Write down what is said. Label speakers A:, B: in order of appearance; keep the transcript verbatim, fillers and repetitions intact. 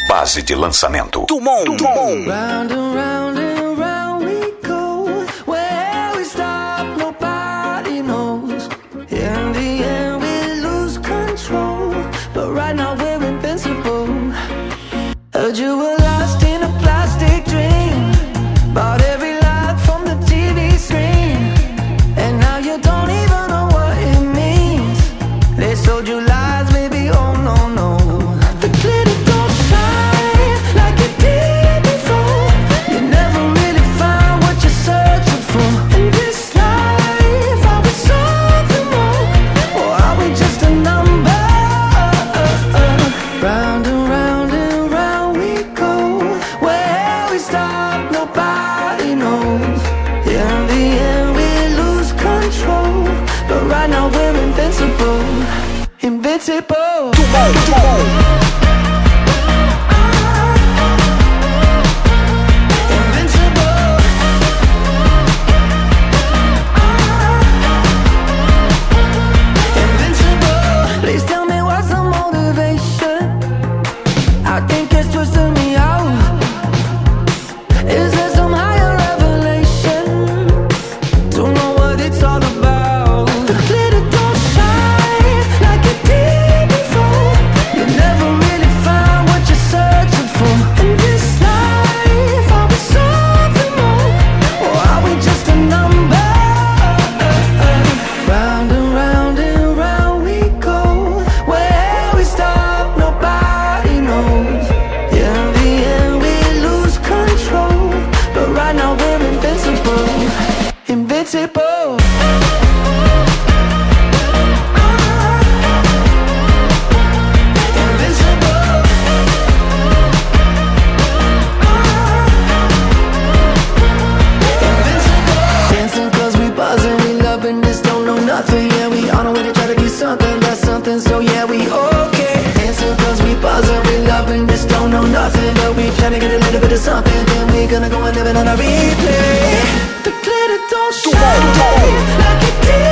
A: base de lançamento.
B: Dumont. Dumont.
C: Round and round and round we go. Where we stop, nobody knows. In the end, we lose control. But right now we're invincible. Heard you were lost in a plastic dream. Bought every lie from the T V screen. And now you don't even know what it means. They sold you lies, baby, oh no, no. The glitter don't shine like it did before. You never really find what you're searching for. In this life, are we something more? Or are we just a number? Round and round and round we go. Where we stop, nobody knows. In the end, we lose control. But right now we're invincible. Invincible.
B: Dumont. Dumont.
C: Please tell me what's the motivation. I think it's twisting me out. Is there some higher revelation to know what it's all about? The glitter don't shine like it did before. You never really find what you're searching for. In this life, are we something more? Or are we just a number? Round and round and round we go. Where we stop, nobody knows. In the end, we lose control. But right now we're invincible. Invincible. Invincible. Dancing cause we buzzing, we loving this, don't know nothing. Yeah, we on our way to try to be something, that's something, so yeah, we okay. Dancing cause we buzzing, we loving this, don't know nothing. But we trying to get a little bit of something, then we gonna go and live it on a replay. The glitter don't shine like it did